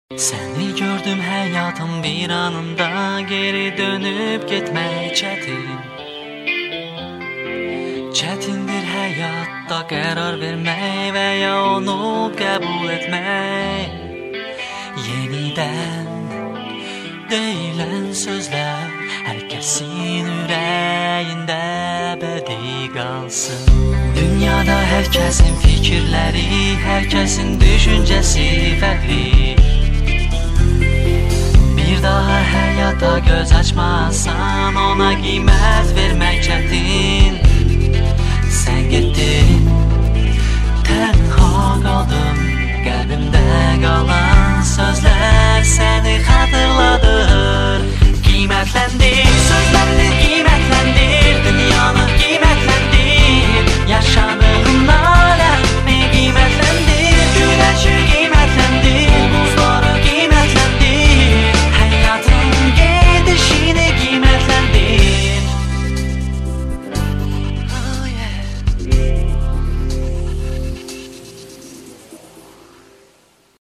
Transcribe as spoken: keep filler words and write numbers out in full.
Seni gördüm hayatım bir anında, geri dönüp gitmek çetin. Çetindir hayatta karar vermek veya onu kabul etmek. Yeniden deyilen sözler herkesin yüreğinde ebedi kalsın. Dünyada herkesin fikirleri, herkesin düşüncesi farklı. Bir daha hayata göz açmazsan ona kıymet vermek çetin. Sen gittin, tenha kaldım, kalbimde kalan